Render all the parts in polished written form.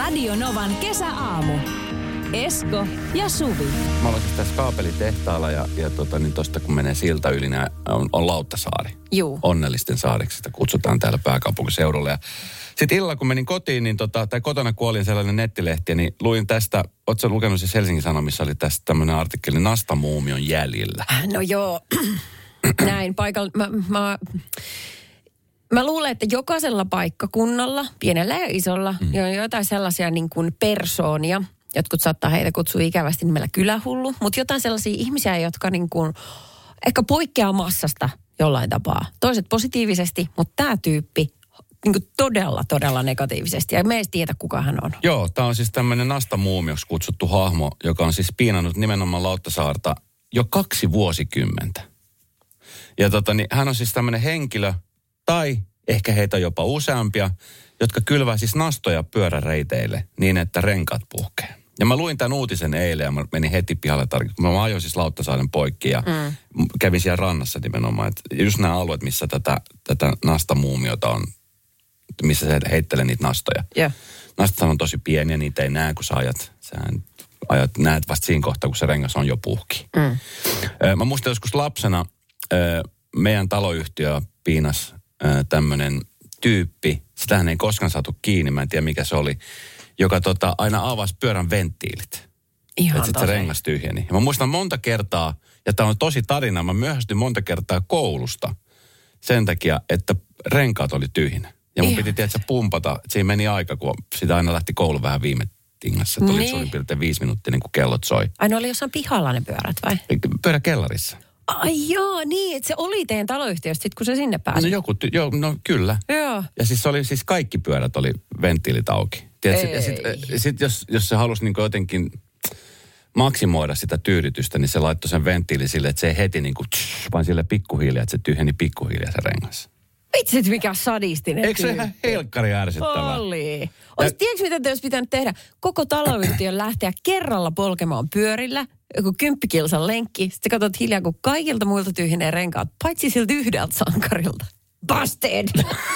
Radio Novan kesäaamu. Esko ja Suvi. Mä olen siis tässä kaapelitehtaalla ja niin tosta kun menee silta yli, niin on Lauttasaari. Juu. Onnellisten saariksi sitä kutsutaan täällä pääkaupunkiseudulla. Ja sitten illalla kun menin kotiin, niin tai kotona kun olin sellainen nettilehti, niin luin tästä, ootko sä lukenut siis Helsingin Sanomissa, oli tästä tämmöinen artikkeli Nastamuumion jäljillä. No joo, näin paikalla. Mä luulen, että jokaisella paikkakunnalla, pienellä ja isolla, on jotain sellaisia niin kuin persoonia. Jotkut saattaa heitä kutsua ikävästi nimellä kylähullu, mutta jotain sellaisia ihmisiä, jotka niin kuin ehkä poikkeaa massasta jollain tapaa. Toiset positiivisesti, mutta tämä tyyppi niin kuin todella negatiivisesti. Ja me ei tiedä, kuka hän on. Joo, tämä on siis tämmöinen Nastamuumioksi kutsuttu hahmo, joka on siis piinannut nimenomaan Lauttasaarta jo 2 vuosikymmentä. Ja niin hän on siis tämmöinen henkilö, tai ehkä heitä jopa useampia, jotka kylvää siis nastoja pyöräreiteille niin, että renkaat puhkee. Ja mä luin tämän uutisen eilen ja mä menin heti pihalle tarkkaan. Mä ajoin siis Lauttasaaren poikki ja kävin siellä rannassa nimenomaan. Että just nämä alueet, missä tätä nastamuumiota on, missä se heittelee niitä nastoja. Yeah. Nastat on tosi pieniä, niitä ei näe, kun sä näet vasta siinä kohtaa, kun se rengas on jo puhki. Mä muistan joskus lapsena meidän taloyhtiö piinas tämmöinen tyyppi, sitähän ei koskaan saatu kiinni, mä en tiedä mikä se oli, joka aina avasi pyörän venttiilit. Ihan että sitten se rengas tyhjeni. Ja mä muistan monta kertaa, ja tämä on tosi tarina, mä myöhästyin monta kertaa koulusta sen takia, että renkaat oli tyhjinä. Ja mun piti tietysti pumpata, että siinä meni aika, kun sitä aina lähti koulu vähän viime tingassa. Että oli suurin piirtein 5 minuuttia, niin kun kellot soi. Aina oli jossain pihalla ne pyörät vai? Pyöräkellarissa. Ai joo, niin, että se oli teidän taloyhtiöstä sit, kun se sinne pääsi. No kyllä. Joo. Ja siis kaikki pyörät oli venttiilit auki. Ja sitten jos se halusi niin jotenkin maksimoida sitä tyydytystä, niin se laittoi sen venttiilin sille, että se ei heti niin kuin vaan sille pikkuhiljaa, että se tyhjeni pikkuhiljaa se rengas. Vitsit, mikä sadistinen. Eikö se ihan helkkari ärsyttävää? Oli. Tiedätkö, mitä te olisi pitänyt tehdä? Koko taloyhtiön lähteä kerralla polkemaan pyörillä, joku 10 kilsan lenkki. Sitten katsot hiljaa, kun kaikilta muilta tyhjenee renkaat, paitsi siltä yhdeltä sankarilta. Busted!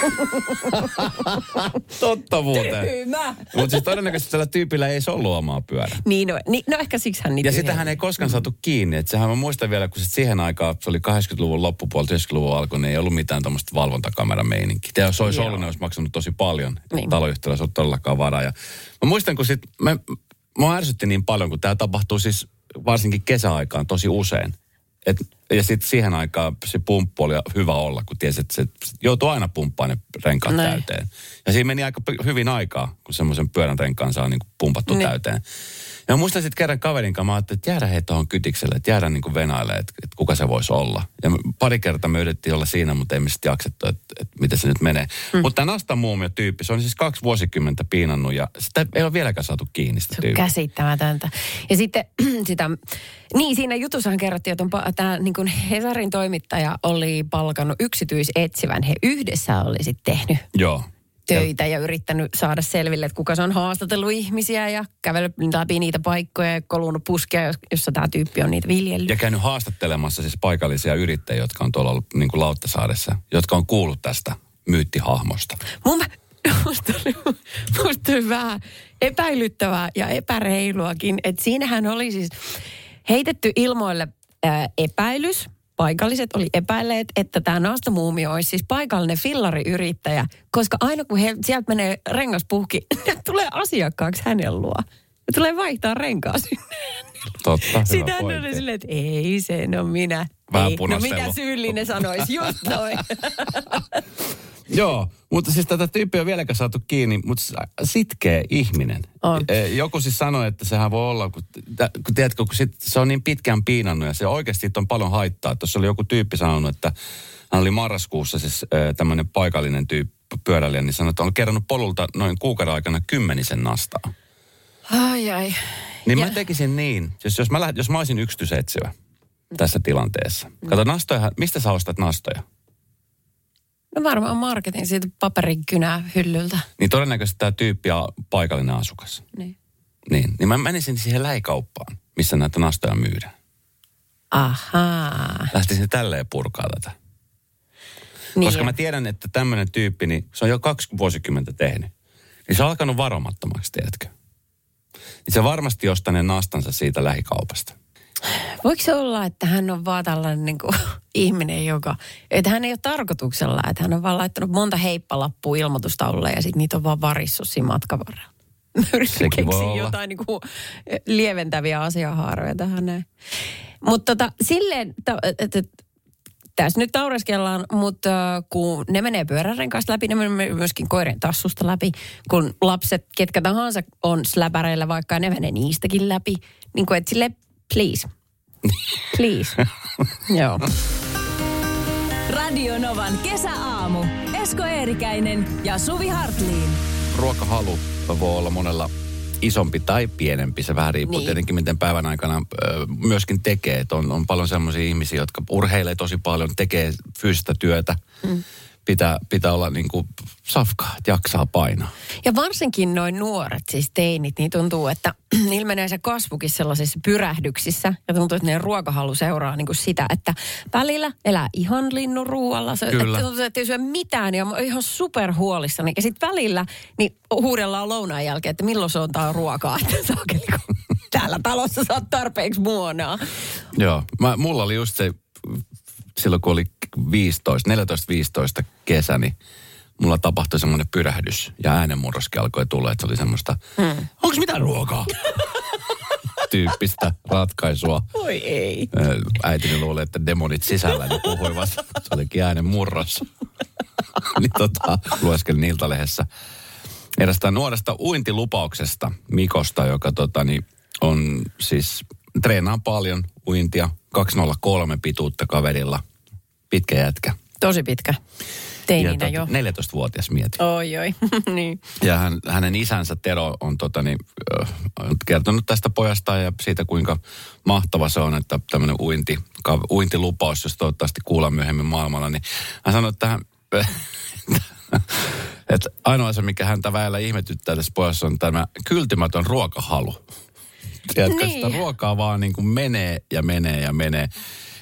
Totta muuten. Tyhmä! Mutta siis todennäköisesti tällä tyypillä ei se ollut omaa pyörää. No ehkä siksi hän niitä. Ja sitähän ei koskaan saatu kiinni. Että sehän mä muistan vielä, kun siihen aikaan, se oli 80-luvun loppupuolta, 90-luvun alku, niin ei ollut mitään tämmöistä valvontakamerameininkiä. Ja jos se olisi ollut, ne olisi maksanut tosi paljon. Niin. Taloyhtiöllä se olisi todellakaan varaa. Ja mä muistan, kun mä ärsytti niin paljon, kun tämä tapahtuu siis varsinkin kesäaikaan tosi usein. Ja sitten siihen aikaan se pumppu oli hyvä olla, kun tiesi, että se joutuu aina pumppaan ne renkaat täyteen. Ja siinä meni aika hyvin aikaa, kun semmoisen pyörän renkaan saa niin kuin pumpattu täyteen. Ja mä muistan sitten kerran kaverin kanssa, mä ajattelin, että jäädään he tuohon kytikselle, että jäädään niin kuin venailemaan, että kuka se voisi olla. Ja pari kertaa me yritettiin olla siinä, mutta ei me sitten jaksettu, että miten se nyt menee. Mutta tämä Nastamuumio-tyyppi, se on siis 2 vuosikymmentä piinannut ja sitä ei ole vieläkään saatu kiinni sitä tyyppiä. Käsittämätöntä. Ja sitten siinä jutussahan kerrottiin, että tämä niin kuin Hesarin toimittaja oli palkannut yksityisetsivän. He yhdessä oli sitten tehnyt. Joo. Töitä ja yrittänyt saada selville, että kuka se on haastatellut ihmisiä ja kävellyt läpi niitä paikkoja ja kolunut puskia, jossa tämä tyyppi on niitä viljellyt. Ja käynyt haastattelemassa siis paikallisia yrittäjiä, jotka on tuolla niin kuin Lauttasaaressa, jotka on kuullut tästä myyttihahmosta. Musta oli vähän epäilyttävää ja epäreiluakin, että siinähän oli siis heitetty ilmoille epäilys. Paikalliset oli epäilleet, että tämä Nastamuumio olisi siis paikallinen fillariyrittäjä, koska aina kun sieltä menee rengas puhki, tulee asiakkaaksi hänen luo. Ja tulee vaihtaa renkaa sinne. Totta, sitä hän oli silleen, että ei sen ole minä. Vähän ei, no mitä syyllinen sanoisi, just noin. Joo, mutta siis tätä tyyppiä on vieläkään saatu kiinni, mutta sitkeä ihminen. On. Joku siis sanoi, että sehän voi olla, kun tiedätkö, kun se on niin pitkään piinannut ja se oikeasti on paljon haittaa. Tuossa oli joku tyyppi sanonut, että hän oli marraskuussa siis tämmöinen paikallinen tyyppi pyöräilijä, niin sanoi, että on kerännyt polulta noin kuukauden aikana 10 nastaa. Ai. Niin mä tekisin niin, jos mä olisin yksityisetsivä tässä tilanteessa. Kato nastoja, mistä sä ostat nastoja? No varmaan marketin siitä paperikynää hyllyltä. Niin todennäköisesti tämä tyyppi on paikallinen asukas. Niin mä menisin siihen lähikauppaan, missä näitä nastoja myydään. Ahaa. Lähtisin tälleen purkaa tätä. Niin. Koska mä tiedän, että tämmöinen tyyppi, niin se on jo 2 vuosikymmentä tehnyt. Niin se on alkanut varomattomaksi, tiedätkö? Niin se varmasti ostaa ne nastansa siitä lähikaupasta. Voiko se olla, että hän on vaan tällainen niin kuin ihminen, että hän ei ole tarkoituksella, että hän on vaan laittanut monta heippalappua ilmoitustaululle ja sitten niitä on vaan varissut siinä matkan varrella. Yritän keksiä jotain niin kuin lieventäviä asiahaaroja tähän näin. Mutta silleen, että tässä nyt naureskellaan, mutta kun ne menee pyörärenkaasta läpi, ne menee myöskin koirien tassusta läpi. Kun lapset, ketkä tahansa on släpäreillä, vaikka ne menee niistäkin läpi. Niin kuin, että silleen, please. Please. Joo. Radio Novan kesäaamu. Esko Eerikäinen ja Suvi Hartliin. Ruokahalu voi olla monella isompi tai pienempi. Se vähän riippuu tietenkin, miten päivän aikana myöskin tekee. Et on paljon sellaisia ihmisiä, jotka urheilee tosi paljon, tekee fyysistä työtä. Pitää olla niin kuin safkaa, että jaksaa painaa. Ja varsinkin noin nuoret, siis teinit, niin tuntuu, että niillä menee se kasvukin sellaisissa pyrähdyksissä. Ja tuntuu, että ne ruokahalu seuraa niin kuin sitä, että välillä elää ihan linnun ruualla. Kyllä. Tuntuu, että ei syö mitään ja on ihan superhuolissani. Ja sitten välillä niin huudellaan lounaan jälkeen, että milloin se on tää ruokaa. Että täällä talossa saat tarpeeksi muonaa. Joo, mulla oli just se, silloin kun oli 14-15 kesä, niin mulla tapahtui semmoinen pyrähdys ja äänenmurroskin alkoi tulla, että se oli semmoista, onko mitään ruokaa? Tyyppistä ratkaisua. Oi ei. Äitini luuli, että demonit sisällä ne puhuivat. Se olikin äänenmurros. Niin lueskelin Iltalehdessä erästä nuoresta uintilupauksesta Mikosta, joka on siis treenaa paljon uintia, 203 pituutta kaverilla. Pitkä jätkä. Tosi pitkä. Teininä jo. 14-vuotias mieti. Oi. Niin. Ja hänen isänsä Tero on kertonut tästä pojasta ja siitä, kuinka mahtava se on, että tämmöinen uintilupaus, jos toivottavasti kuullaan myöhemmin maailmalla, niin hän sanoi, että että ainoa se, mikä häntä väillä ihmetyttää tässä pojassa, on tämä kyltymätön ruokahalu. Tiedätkö, niin. Sitä ruokaa vaan niin kuin menee ja menee ja menee.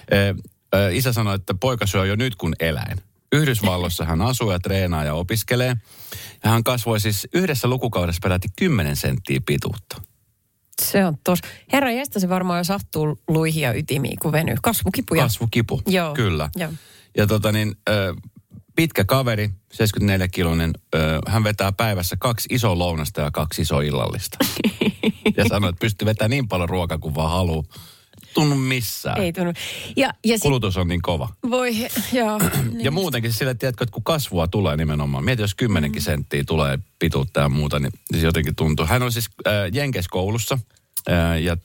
Isä sanoi, että poika syö jo nyt kuin eläin. Yhdysvalloissa hän asuu ja treenaa ja opiskelee. Ja hän kasvoi siis yhdessä lukukaudessa peräti 10 senttiä pituutta. Se on Herra jästä, se varmaan jo sattuu luihin ja ytimiin, kun venyy. Kasvukipuja. Kasvukipu, joo, kyllä. Joo. Ja pitkä kaveri, 74-kiloinen, hän vetää päivässä 2 isoa lounasta ja 2 isoa illallista. Ja sanoi, että pystyy vetämään niin paljon ruokaa kuin vaan haluaa. Tunnu missään. Ei tunnu. Kulutus on niin kova. Joo. Ja muutenkin sillä, tiedätkö, että kun kasvua tulee nimenomaan. Mieti, jos 10 senttiä tulee pituutta ja muuta, niin se jotenkin tuntuu. Hän on siis Jenkes-koulussa ja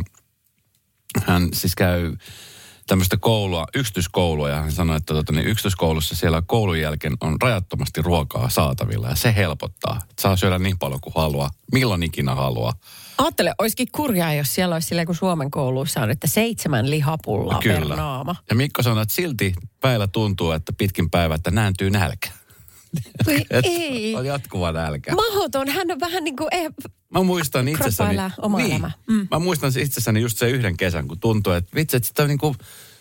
hän siis käy tämmöistä yksityiskoulua, ja hän sanoi, että yksityiskoulussa siellä koulun jälkeen on rajattomasti ruokaa saatavilla, ja se helpottaa. Saa syödä niin paljon kuin haluaa, milloin ikinä haluaa. Ajattele, olisikin kurjaa, jos siellä olisi silleen, kun Suomen kouluissa on, että 7 lihapullaa per naama. Ja Mikko sanoi, että silti päivä tuntuu, että pitkin päivä, että nääntyy nälkä. Ei. On jatkuva nälkä. Mahdoton, hän on vähän niin kuin... Mä muistan itsessäni... oma elämä. Mä muistan itsessäni just se yhden kesän, kun tuntui, että vitsi, että sitä on niin kuin...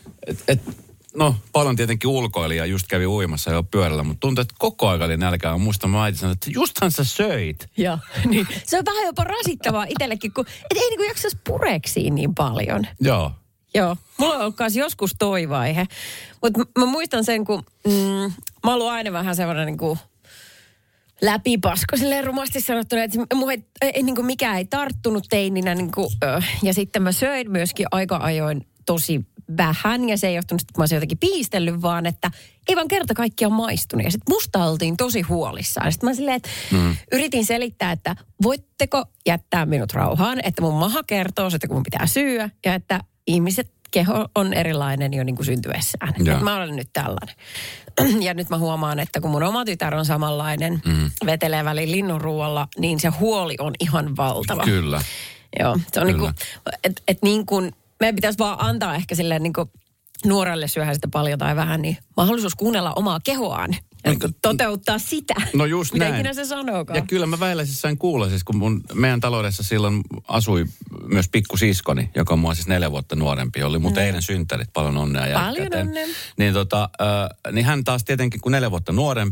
paljon tietenkin ulkoilija just kävi uimassa jo pyörällä, mutta tuntui, että koko ajan oli nälkää. Muistan, mä äiti sanoi, että justhan sä söit. Joo, niin. Se on vähän jopa rasittavaa itsellekin, kun et ei niin kuin jaksaisi pureksiin niin paljon. Joo. Joo, mulla on ollut myös joskus toi vaihe. Mutta mä muistan sen, kun mä oon ollut aina vähän sellainen niin kuin läpipasko silleen rumasti sanottuna, että mun ei niin kuin mikään ei tarttunut teininä. Niin kuin, ja sitten mä söin myöskin aika ajoin tosi vähän, ja se ei johtunut, että mä olisin jotenkin piistellyt, vaan että ei vaan kerta kaikkiaan maistunut. Ja sitten musta oltiin tosi huolissaan. Sitten mä silleen, että yritin selittää, että voitteko jättää minut rauhaan, että mun maha kertoo, että kun mun pitää syödä, ja että keho on erilainen jo niin kuin syntyessään. Että mä olen nyt tällainen. Ja nyt mä huomaan, että kun mun oma tytär on samanlainen, vetelee väliin linnunruualla, niin se huoli on ihan valtava. Kyllä. Joo, se on niin kuin, että niin kuin, meidän pitäisi vaan antaa ehkä silleen niin kuin nuorelle syöhän sitä paljon tai vähän, niin mahdollisuus kuunnella omaa kehoaan ja toteuttaa sitä. No just näin. Mitä ikinä se sanookaan. Ja kyllä mä väillä siis sain kuulla, siis kun meidän taloudessa silloin asui myös pikkusiskoni, joka on mua siis 4 vuotta nuorempi. Oli muuten eilen synttärit, paljon onnea. Paljon onnea. Niin, niin hän taas tietenkin, kun 4 vuotta nuorempi,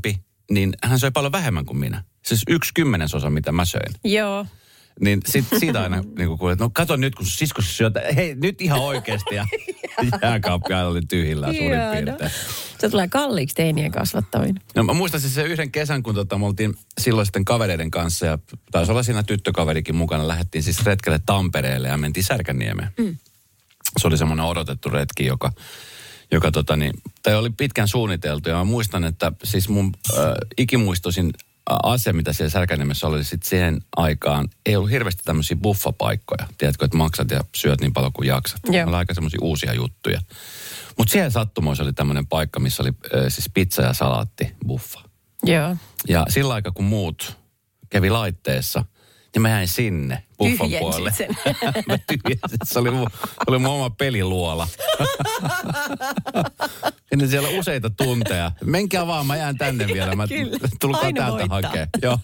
niin hän söi paljon vähemmän kuin minä. Siis 1/10, mitä mä söin. Joo. Niin siitä aina niin kuulee, että no kato nyt, kun siskossa syötä, hei nyt ihan oikeasti. Ja jääkaappi aina oli tyhjillään suurin piirtein. Se tulee kalliiksi teinien kasvattaminen. No mä muistan siis sen yhden kesän, kun me oltiin silloin sitten kavereiden kanssa ja taisi olla siinä tyttökaverikin mukana. Lähdettiin siis retkelle Tampereelle ja mentiin Särkänniemeen. Se oli semmoinen odotettu retki, joka oli pitkän suunniteltu. Ja mä muistan, että siis mun ikimuistoisin asia, mitä siellä Särkänniemessä oli sitten siihen aikaan, ei ollut hirveästi tämmöisiä buffapaikkoja. Tiedätkö, että maksat ja syöt niin paljon kuin jaksat. Ne oli aika semmoisia uusia juttuja. Mutta siellä sattumoissa oli tämmöinen paikka, missä oli siis pizza ja salaatti buffa. Joo. Ja sillä aikaa, kun muut kävi laitteessa, niin mä jäin sinne buffan puolelle. Mä tyhjensin. Se oli mun oma peliluola. Ja siellä useita tunteja. Menkää vaan, mä jään tänne vielä. Tulkaa täältä hakee. Joo.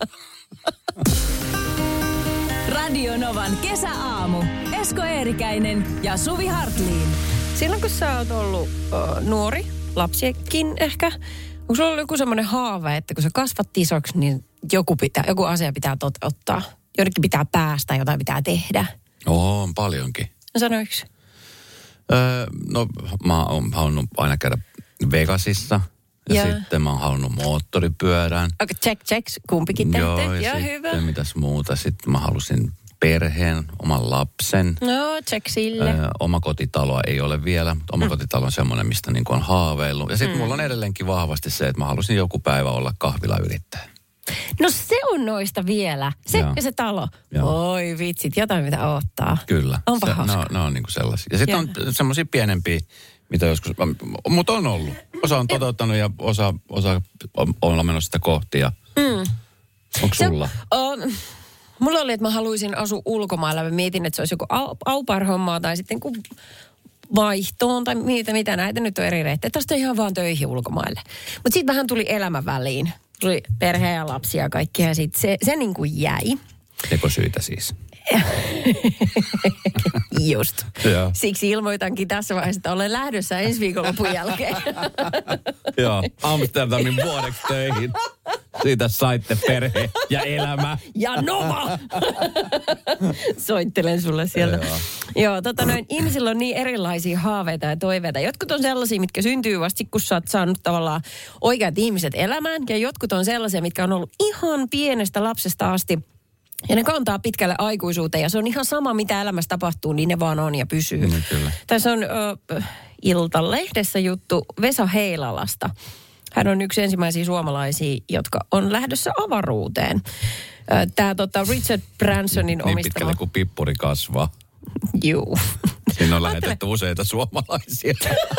Radio Novan kesäaamu. Esko Eerikäinen ja Suvi Hartliin. Silloin kun sä oot ollut nuori, lapsiakin ehkä, onko sulla ollut joku semmoinen haave, että kun sä kasvat isoksi, niin joku asia pitää toteuttaa? Jonnekin pitää päästä, jotain pitää tehdä. On paljonkin. No sanoiko? No mä oon halunnut aina käydä Vegasissa. Ja sitten mä oon halunnut moottoripyörään. Okei, check. Kumpikin teette. Joo, ja sitten hyvä. Mitäs muuta. Sitten mä halusin perheen, oman lapsen. No, check sille. Omakotitaloa ei ole vielä, mutta omakotitalo on semmoinen, mistä niin kuin on haaveillut. Ja sitten mulla on edelleenkin vahvasti se, että mä halusin joku päivä olla kahvilayrittäjä. No se on noista vielä. Se ja se talo. Joo. Oi vitsit, jotain mitä odottaa. Kyllä. Onpa hauska. Ne on niin kuin sellaisia. Ja sitten on semmoisia pienempiä, mitä joskus, mutta on ollut. Osa on toteuttanut ja osa on menossa sitä kohti. Onko sulla? Mulla oli, että mä haluaisin asua ulkomailla. Mä mietin, että se olisi joku au pair-hommaa tai sitten kun vaihtoon tai mitä näitä nyt on eri reittejä. Tästä ihan vaan töihin ulkomaille. Mutta sitten vähän tuli elämä väliin. Tuli perhe ja lapsia ja kaikki ja sitten se niin kuin jäi. Tekosyitä siis. Just. Siksi ilmoitankin tässä vaiheessa, että olen lähdössä ensi viikonlopun jälkeen. Joo, Amsterdamin vuodeksi töihin. Siitä saitte perhe ja elämä. Ja Nova! Soittelen sulle sieltä. Joo, ihmisillä on niin erilaisia haaveita ja toiveita. Jotkut on sellaisia, mitkä syntyy vasta kun sä oot saanut tavallaan oikeat ihmiset elämään. Ja jotkut on sellaisia, mitkä on ollut ihan pienestä lapsesta asti. Ja ne kantaa pitkälle aikuisuuteen ja se on ihan sama, mitä elämässä tapahtuu, niin ne vaan on ja pysyy. Kyllä. Tässä on Iltalehdessä juttu Vesa Heilalasta. Hän on yksi ensimmäisiä suomalaisia, jotka on lähdössä avaruuteen. Tämä Richard Bransonin omistama... Niin pitkälle kuin pippuri kasvaa. Juu. Siinä on lähetetty useita suomalaisia.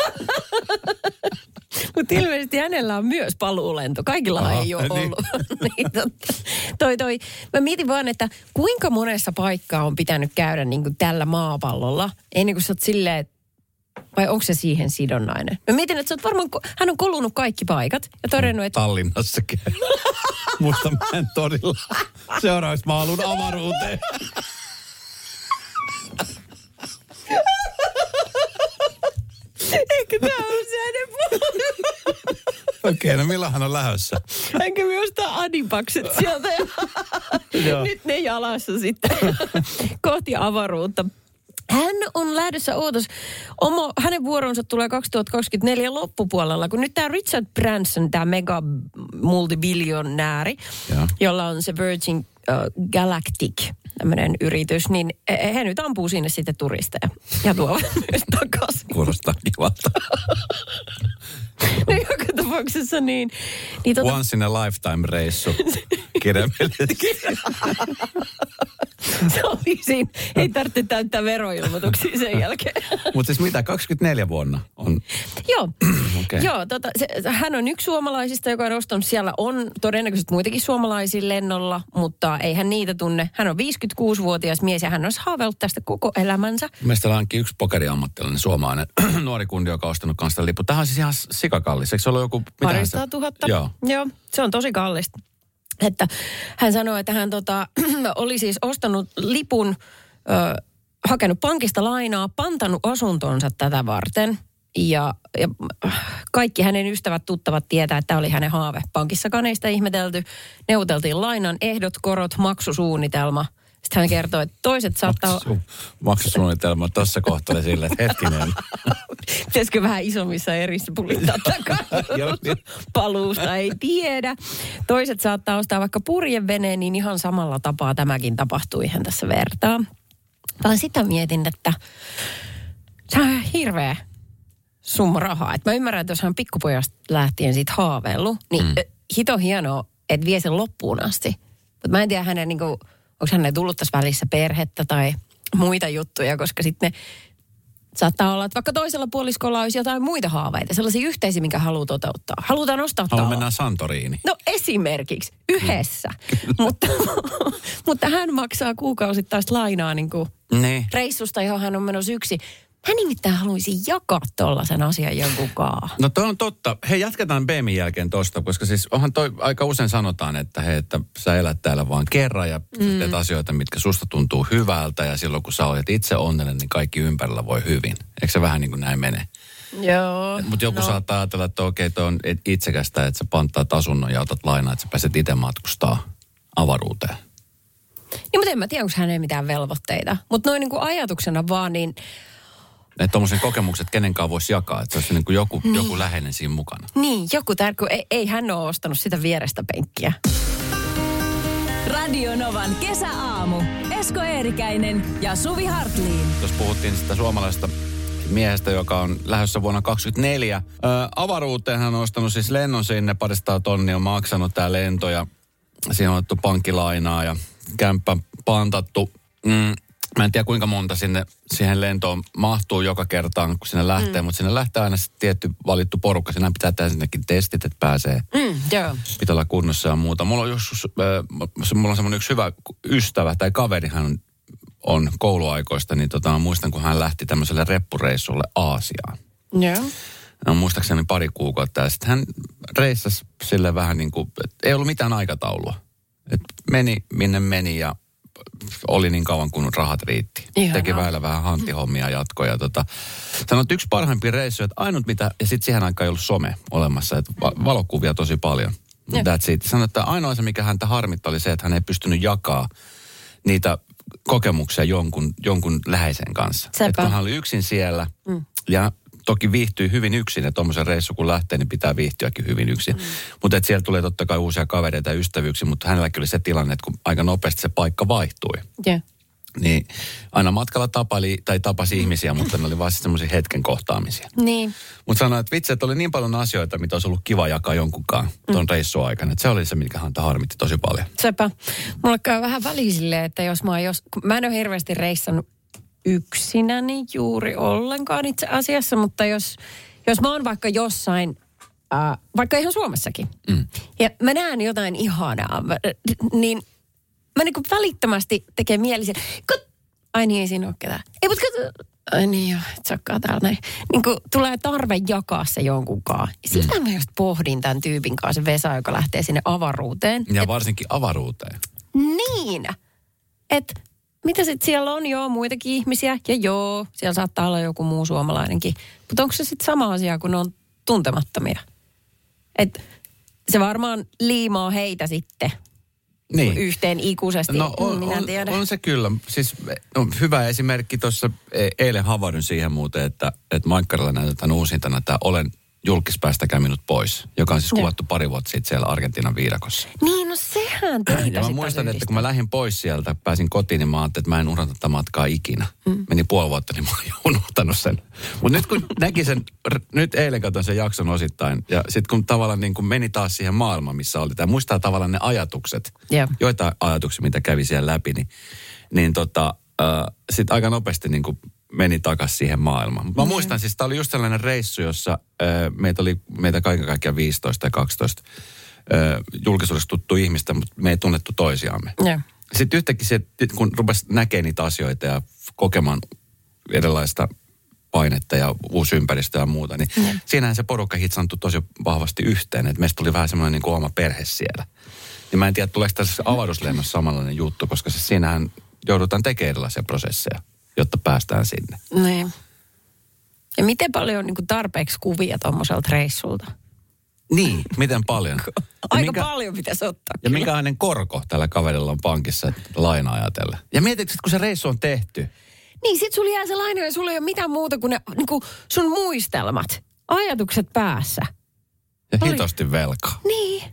Mutta ilmeisesti hänellä on myös paluulento. Kaikilla ei ole ollut. Niin, Mä mietin vaan, että kuinka monessa paikkaa on pitänyt käydä niin kuin tällä maapallolla. Ennen kuin sä oot silleen, vai onko se siihen sidonnainen? Mä mietin, että sä oot varmaan, hän on kolunut kaikki paikat ja todennut, että... Tallinnassa käy. Mustamäen torilla. Seuraavaksi mä haluun avaruuteen. Eikö tää ole se hänen Okei, no milloin hän on lähdössä? Hän kävi ostaa adipakset sieltä ja nyt ne jalassa sitten kohti avaruutta. Hän on lähdössä hänen vuoronsa tulee 2024 loppupuolella, kun nyt tämä Richard Branson, tämä mega multibiljonääri, jolla on se Virgin Galactic, tämmöinen yritys, niin he nyt ampuu sinne sitten turisteja ja tuovat myös takaisin. Kuulostaa kivalta. No joka tapauksessa niin Once in a lifetime reissu. Kirjaimellisesti. Se oli siinä. Ei tarvitse täyttää veroilmoituksia sen jälkeen. Mutta siis mitä, 24 vuonna on? Joo. Okay. Joo, hän on yksi suomalaisista, joka on ostanut. Siellä on todennäköisesti muitakin suomalaisia lennolla, mutta ei hän niitä tunne. Hän on 56-vuotias mies ja hän olisi haaveillut tästä koko elämänsä. Mielestäni onkin yksi pokeriammattilainen suomalainen nuori kundi, joka on ostanut kanssa lippu. Tähän on siis ihan sikakallis. Eikö se ole joku... 200 000. Joo, se on tosi kallista. Että hän sanoi, että hän oli siis ostanut lipun, hakenut pankista lainaa, pantanut asuntonsa tätä varten. Ja kaikki hänen ystävät, tuttavat tietää, että tämä oli hänen haave. Pankissakaan ei sitä ihmetelty. Neuvoteltiin lainan ehdot, korot, maksusuunnitelma. Sitten hän kertoi, että toiset saattaa... Maksusuunnitelma tuossa kohtaa sille, että hetkinen. Pitäisikö vähän isommissa erissä pulittaa paluusta, ei tiedä. Toiset saattaa ostaa vaikka purjeveneen, niin ihan samalla tapaa tämäkin tapahtui, ihan tässä vertaa. Vaan sitä mietin, että se on hirveä summa rahaa. Et mä ymmärrän, että jos hän pikkupojasta lähtien siitä haaveillut, niin hito hienoa, että vie sen loppuun asti. Mutta mä en tiedä hänen, niin kuin, onko hänelle tullut tässä välissä perhettä tai muita juttuja, koska sitten ne saattaa olla, että vaikka toisella puoliskolla olisi jotain muita haaveita, sellaisia yhteisiä, minkä haluaa toteuttaa. Halutaan ostaa talo. Mennään Santoriini. No esimerkiksi, yhdessä. mutta hän maksaa kuukausittaista lainaa niin kuin reissusta, johon hän on menossa yksin. Hän nimittäin haluaisi jakaa tollaisen asian jonkunkaan. No toi on totta. Hei, jatketaan BMin jälkeen tosta, koska siis onhan toi aika usein sanotaan, että sä elät täällä vaan kerran ja teet asioita, mitkä susta tuntuu hyvältä ja silloin kun sä olet itse onnellinen, niin kaikki ympärillä voi hyvin. Eikö se vähän niin kuin näin mene? Joo. Mutta joku saattaa ajatella, että okei, toi on itsekästä, että sä panttaat asunnon ja otat lainaa, että sä pääset itse matkustaa avaruuteen. Niin, mutta en mä tiedä, onko hänellä mitään velvoitteita. Mutta noin niin kuin ajatuksena vaan, niin... Että tommoisen kokemukset kenenkaan voisi jakaa, että se olisi niin kuin joku läheinen siinä mukana. Niin, joku tärkeä. Ei hän ole ostanut sitä vierestä penkkiä. Radio Novan kesäaamu. Esko Eerikäinen ja Suvi Hartliin. Tuossa puhuttiin sitä suomalaisesta miehestä, joka on lähdössä vuonna 2024. Avaruuteen hän on ostanut siis lennon sinne, 200 tonnia on maksanut tää lento ja siihen on otettu pankkilainaa ja kämppä pantattu. Mä en tiedä kuinka monta siihen lentoon mahtuu joka kertaan, kun sinne lähtee, mutta sinne lähtee aina tietty valittu porukka. Sinä pitää tehdä sinnekin testit, että pääsee. Joo. Pitää olla kunnossa ja muuta. Mulla on semmoinen yksi hyvä ystävä tai kaveri, hän on kouluaikoista, niin muistan, kun hän lähti tämmöiselle reppureissulle Aasiaan. Joo. No, muistaakseni pari kuukautta ja sitten hän reissasi sille vähän niin kuin, ei ollut mitään aikataulua. Et meni minne meni ja oli niin kauan, kun rahat riitti. Ihanaa. Teki väillä vähän hanttihommia jatkoja. Sanoit, että yksi parhaimpia reissuja, että ainut mitä, ja sitten siihen aikaan ei ollut some olemassa, että valokuvia tosi paljon. That's it. Sanoit, että ainoa se, mikä häntä harmitta, oli se, että hän ei pystynyt jakaa niitä kokemuksia jonkun läheisen kanssa. Että kun hän oli yksin siellä, ja toki viihtyy hyvin yksin, ja tuommoisen reissu kun lähtee, niin pitää viihtyäkin hyvin yksin. Mutta siellä tulee totta kai uusia kavereita ja ystävyyksiä, mutta hänelläkin oli se tilanne, että kun aika nopeasti se paikka vaihtui. Yeah. Niin aina matkalla tapasi ihmisiä, mutta ne oli vaan semmoisia hetken kohtaamisia. Niin. Mutta sanoin, että vitsi, että oli niin paljon asioita, mitä olisi ollut kiva jakaa jonkunkaan tuon reissun aikana. Että se oli se, mikä häntä harmitti tosi paljon. Sepä. Mulla käy vähän väliin silleen, että mä en ole hirveästi reissannut yksinäni juuri ollenkaan itse asiassa, mutta jos mä oon vaikka jossain, vaikka ihan Suomessakin, ja mä näen jotain ihanaa, niin mä niin kuin välittömästi tekee mieli sen, ai niin, ei siinä ole ketään. Ei, mutta ai niin joo, et sakkaa täällä näin. Niin kuin tulee tarve jakaa se jonkunkaan. Sitä mä just pohdin tämän tyypin kanssa, se Vesa, joka lähtee sinne avaruuteen. Ja varsinkin avaruuteen. Niin, että mitä sitten siellä on? Joo, muitakin ihmisiä. Ja joo, siellä saattaa olla joku muu suomalainenkin. Mutta onko se sitten sama asia, kun ne on tuntemattomia? Että se varmaan liimaa heitä sitten niin yhteen ikuisesti. No on se kyllä. Siis hyvä esimerkki tuossa eilen havahdun siihen muuten, että Maikkarilla näytetään uusintana tämä Olen julkispäästäkää minut pois, joka on siis kuvattu pari vuotta sitten siellä Argentiinan viidakossa. Niin, no sehän teitä ja mä muistan, että kun mä lähdin pois sieltä, pääsin kotiin, niin mä ajattelin, että mä en unohda tätä matkaa ikinä. Meni puoli vuotta, niin mä oon jo unohtanut sen. Mutta nyt kun näki sen, nyt eilen katsoin sen jakson osittain, ja sitten kun tavallaan niin kun meni taas siihen maailmaan, missä oli, tai muistaa tavallaan ne ajatukset, joita ajatuksia, mitä kävi siellä läpi, niin sitten aika nopeasti niin kuin meni takaisin siihen maailmaan. Mä muistan, siis tämä oli just sellainen reissu, jossa meitä kaiken kaikkiaan 15 ja 12 julkisuudessa tuttu ihmistä, mutta me ei tunnettu toisiamme. Yeah. Sitten yhtäkkiä se, kun rupesi näkemään niitä asioita ja kokemaan erilaista painetta ja uusi ympäristö ja muuta, niin siinähän se porukka hitsantui tosi vahvasti yhteen. Että meistä tuli vähän semmoinen niin kuin oma perhe siellä. Ja mä en tiedä, tuleeko tässä avaruuslennossa samanlainen juttu, koska siinähän joudutaan tekemään erilaisia prosesseja, jotta päästään sinne. Niin. Ja miten paljon on niin kuin tarpeeksi kuvia tuommoiselta reissulta? Niin, miten paljon? Aika paljon pitäisi ottaa. Ja minkälainen korko tällä kaverilla on pankissa lainaa ajatella? Ja mietitkö, kun se reissu on tehty? Niin, sit sulla jää se laina ja sulla ei ole mitään muuta kuin ne niin kuin sun muistelmat, ajatukset päässä. Ja hitosti velkaa. Niin.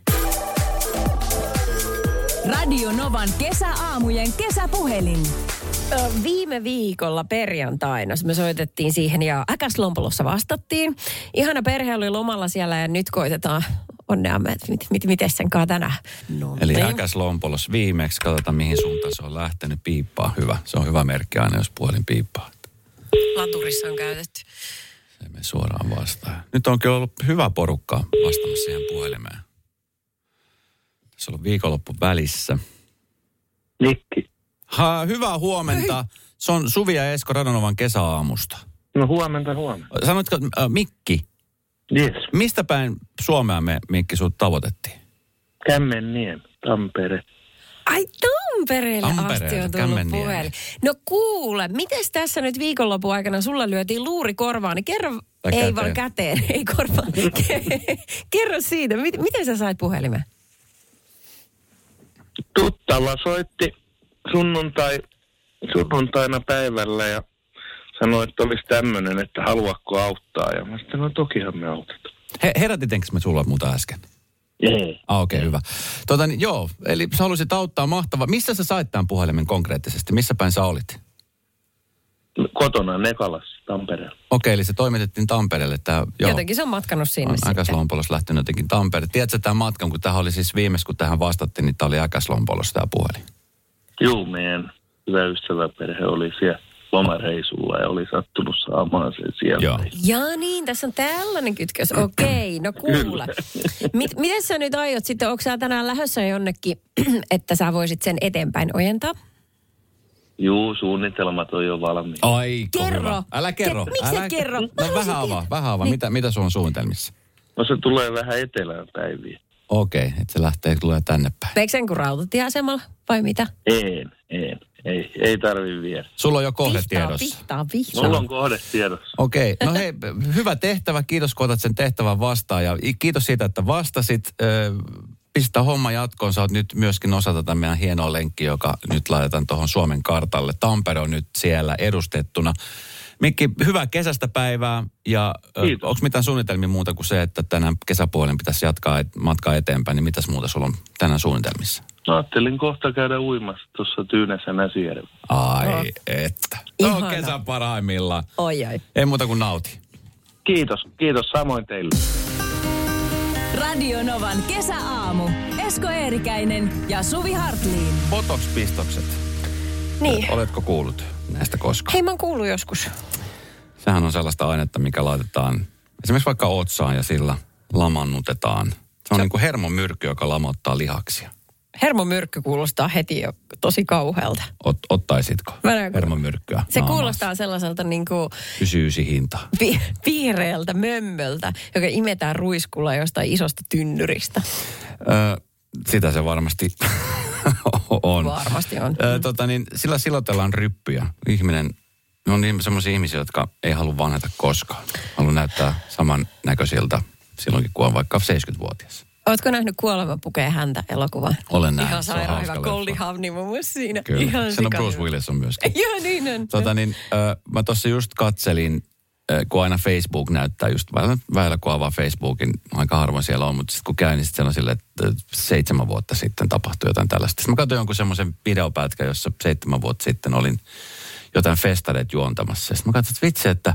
Radio Novan kesäaamujen kesäpuhelin. Viime viikolla perjantaina me soitettiin siihen ja Äkäslompolossa vastattiin. Ihana perhe oli lomalla siellä ja nyt koitetaan onneamme, että miten sen kaa tänään. No, eli Äkäslompolossa viimeksi, katsotaan mihin suuntaan se on lähtenyt, piippaa hyvä. Se on hyvä merkki aina, jos puhelin piippaa. Laturissa on käytetty. Se menee suoraan vastaan. Nyt onkin ollut hyvä porukka vastaamassa siihen puhelimeen. Tässä on ollut viikonloppu välissä. Mikki. Hyvää huomenta. Se on Suvi ja Esko Radio Novan kesäaamusta. No huomenta. Sanoitko Mikki? Yes. Mistä päin Suomea me, Mikki, sut tavoitettiin? Kämmenniemi, Tampere. Ai Tampereelle asti on tullut puhelin. No kuule, mites tässä nyt viikonlopun aikana sulla lyötiin luuri korvaan, niin kerro, ei vaan käteen, ei korvaan. Kerro siitä, miten sä sait puhelimen? Tuttava soitti sunnuntaina päivällä ja sanoi, että olisi tämmöinen, että haluatko auttaa. Ja mä sitten, no tokihan me autetaan. Herätitenkö me sulla muuta äsken? Ei. Okei, hyvä. Joo, eli sä haluaisit auttaa, mahtavaa. Missä sä sait tämän puhelimen konkreettisesti? Missä päin sä olit? Kotona Nekalassa, Tampereella. Okei, eli se toimitettiin Tampereelle. Jotenkin se on matkanut sinne sitten. Äkäslompolossa lähtenyt jotenkin Tampereelle. Tiedätkö tämän matkan, kun tämähän oli siis viimeis, kun tähän vastattiin, niin tämä oli Äkäslompolossa tämä puhelin. Juu, meidän hyvä ystäväperhe oli siellä lomareisulla ja oli sattunut saamaan sen sieltä. Joo. Jaa niin, tässä on tällainen kytkös. Okei, no kuule. Miten sä nyt aiot sitten, onko sä tänään lähdössä jonnekin, että sä voisit sen eteenpäin ojentaa? Juu, suunnitelmat on jo valmiina. Aiko kerro. Hyvä. Älä kerro. Miksi sä kerro? No vähän avaa. Niin. Mitä sulla on suunnitelmissa? No se tulee vähän etelään päiviä. Okei, että se tulee tänne päin. Meikö sen kuin rautatieasemalla vai mitä? Ei tarvitse viedä. Sulla on jo kohde tiedossa. Vihtaa. Mulla on kohde tiedossa. Okei, no hei, hyvä tehtävä. Kiitos, kun otat sen tehtävän vastaan. Ja kiitos siitä, että vastasit. Pistä homma jatkoon. Sä oot nyt myöskin osa tätä meidän hienoa lenkkiä, joka nyt laitetaan tuohon Suomen kartalle. Tampere on nyt siellä edustettuna. Mikki, hyvää kesästä päivää. Ja onko mitään suunnitelmia muuta kuin se, että tänään kesäpuolen pitäisi jatkaa matkaa eteenpäin, niin mitäs muuta sulla on tänään suunnitelmissa? No, ajattelin kohta käydä uimassa tuossa Tyynessä Näsijärvellä. Ai että. On kesän parhaimmillaan. Oi. Ei muuta kuin nauti. Kiitos samoin teille. Radio Novan kesäaamu. Esko Eerikäinen ja Suvi Hartliin. Botox-pistokset. Niin. Oletko kuullut näistä koskaan? Hei, mä oon kuullut joskus. Sehän on sellaista ainetta, mikä laitetaan esimerkiksi vaikka otsaan ja sillä lamannutetaan. Se on niin kuin hermomyrkky, joka lamottaa lihaksia. Hermomyrkky kuulostaa heti jo tosi kauhealta. Ottaisitko hermomyrkkyä? Se kuulostaa sellaiselta niin kuin... Kysyysi hinta. Vihreältä mömmöltä, joka imetään ruiskulla jostain isosta tynnyristä. Sitä se varmasti on. Varmasti on. Sillä silotellaan ryppyjä. Ihminen, on sellaisia ihmisiä, jotka ei halua vanheta koskaan. Haluaa näyttää samannäköisiltä silloinkin, kun on vaikka 70-vuotias. Ootko nähnyt Kuolema pukee häntä -elokuvan? Olen nähnyt. Ihan sairaan hyvä. Goldie Hawn muun muassa siinä. Kyllä. Ihan sen on Bruce Willis on myöskin. Joo, niin on. Mä tuossa just katselin, kun aina Facebook näyttää just vähällä kun avaa Facebookin, aika harvoin siellä on, mutta sitten kun käyn, niin sitten on silleen, että 7 vuotta sitten tapahtui jotain tällaista. Sitten mä katsoin jonkun semmoisen videopätkän, jossa 7 vuotta sitten olin jotain festareita juontamassa. Sitten mä katsoin, että vitsi, että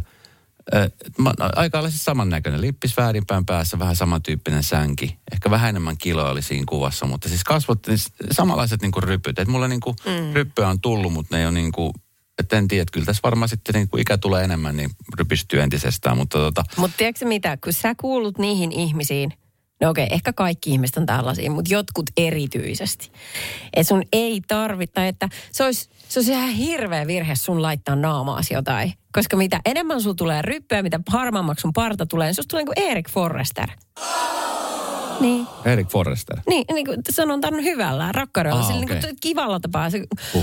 aika oli siis samannäköinen. Lippis väärinpäin päässä, vähän samantyyppinen sänki. Ehkä vähän enemmän kiloa oli siinä kuvassa, mutta siis kasvot, niin samanlaiset niin kuin rypyt. Että mulla niin kuin ryppyä on tullut, mutta ne ei ole niin kuin, että en tiedä, että kyllä tässä varmaan sitten niin kuin ikä tulee enemmän, niin rypistyy entisestään. Mutta tiedätkö mitä, kun sä kuulut niihin ihmisiin, no okei, ehkä kaikki ihmiset on tällaisia, mutta jotkut erityisesti. Että sun ei tarvita, että se olisi ihan hirveä virhe sun laittaa naamaasi jotain. Koska mitä enemmän sun tulee ryppyä, mitä harmaammaksi sun parta tulee, niin susta tulee niin kuin Erik Forrester. Niin. Erik Forrester? Niin kuin sanon tämän hyvällä, rakkaudella. Sillä niin kuin kivalla tapaa.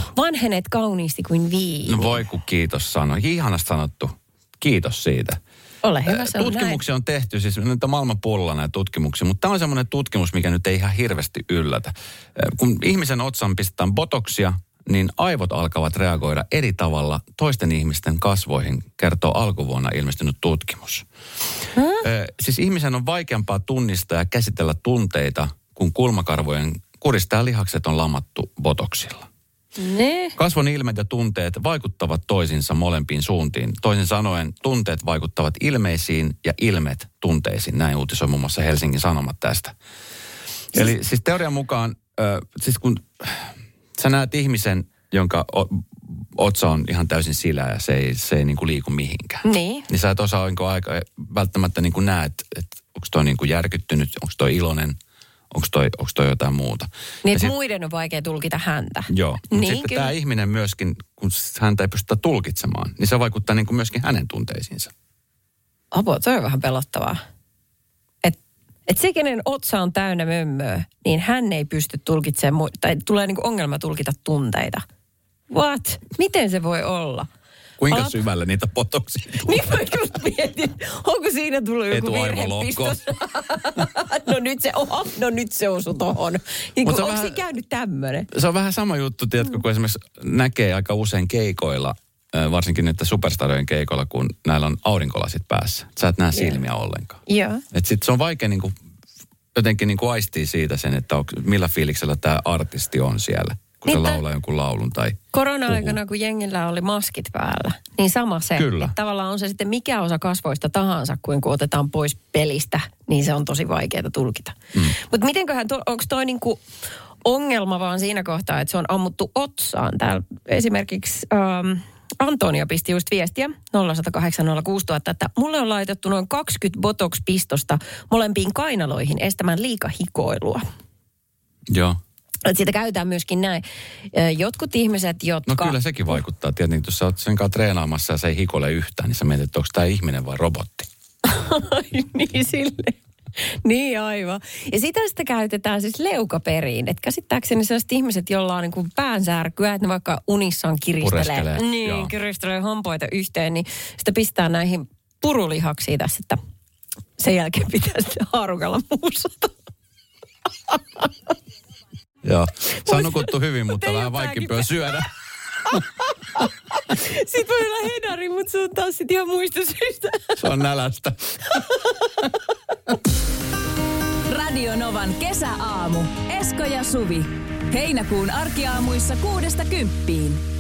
Vanhenet kauniisti kuin viini. No voi kun kiitos sano. Ihanasti sanottu. Kiitos siitä. Ole hyvä, se on tutkimuksia on tehty, siis nyt maailman puolella näitä tutkimuksia, mutta tämä on semmoinen tutkimus, mikä nyt ei ihan hirveästi yllätä. Kun ihmisen otsaan pistetään botoksia, niin aivot alkavat reagoida eri tavalla toisten ihmisten kasvoihin, kertoo alkuvuonna ilmestynyt tutkimus. Siis ihmisen on vaikeampaa tunnistaa ja käsitellä tunteita, kun kulmakarvojen kuristajalihakset on lamattu botoksilla. Kasvon ilmeet ja tunteet vaikuttavat toisinsa molempiin suuntiin. Toisin sanoen tunteet vaikuttavat ilmeisiin ja ilmeet tunteisiin. Näin uutisoi muun muassa Helsingin Sanomat tästä. Eli siis teorian mukaan, siis kun sä näet ihmisen, jonka otsa on ihan täysin silä ja se ei niin kuin liiku mihinkään. Niin sä et osaa aika välttämättä niin kuin näet, että onko toi niin kuin järkyttynyt, onko toi iloinen, onko toi jotain muuta. Niin, että muiden on vaikea tulkita häntä. Joo, mutta sitten tämä ihminen myöskin, kun häntä ei pystytä tulkitsemaan, niin se vaikuttaa niin kuin myöskin hänen tunteisiinsa. Apua, toi on vähän pelottavaa. Että se, kenen otsa on täynnä mömmöä, niin hän ei pysty tulkitsemaan, tai tulee niin kuin ongelma tulkita tunteita. What? Miten se voi olla? Kuinka syvällä niitä botoksia tulee? Niin mä just mietin, onko siinä tullut joku virhepistos? nyt se osui tohon. Niin onko siinä käynyt tämmöinen? Se on vähän sama juttu, tiedätkö, kun esimerkiksi näkee aika usein keikoilla, varsinkin näiden superstarjojen keikoilla, kun näillä on aurinkolasit päässä. Sä et näe silmiä ollenkaan. Joo. Että sit se on vaikea niinku, jotenkin niinku aistii siitä sen, että millä fiiliksellä tämä artisti on siellä. Kun se laulaa jonkun laulun tai korona-aikana, kun jengillä oli maskit päällä, niin sama se. Kyllä. Että tavallaan on se sitten mikä osa kasvoista tahansa, kun otetaan pois pelistä, niin se on tosi vaikeaa tulkita. Mutta mitenköhän, onko toi niinku ongelma vaan siinä kohtaa, että se on ammuttu otsaan? Täällä esimerkiksi Antonio pisti just viestiä 0806000, että mulle on laitettu noin 20 botox-pistosta molempiin kainaloihin estämään liikahikoilua. Joo. Siitä käytetään myöskin näin. Jotkut ihmiset, jotka... No kyllä sekin vaikuttaa. Tietenkin, jos sä oot sen kanssa treenaamassa ja se ei hikoile yhtään, niin sä mietit, että onko tämä ihminen vai robotti. Niin sille. Niin aivan. Ja sitä käytetään siis leukaperiin. Että käsittääkseni sellaiset ihmiset, joilla on niin kuin päänsärkyä, että ne vaikka unissaan kiristelee. Niin, kiristelee hampaita yhteen, niin sitä pistää näihin purulihaksiin tässä, että sen jälkeen pitää sitten haarukalla muusata. Joo, se on nukuttu hyvin, mutta vähän vaikeampaa syödä. Sitten voi olla hedari, mutta se on taas sitten ihan muista syystä. Se on nälästä. Radio Novan kesäaamu. Esko ja Suvi. Heinäkuun arkiaamuissa 6–10.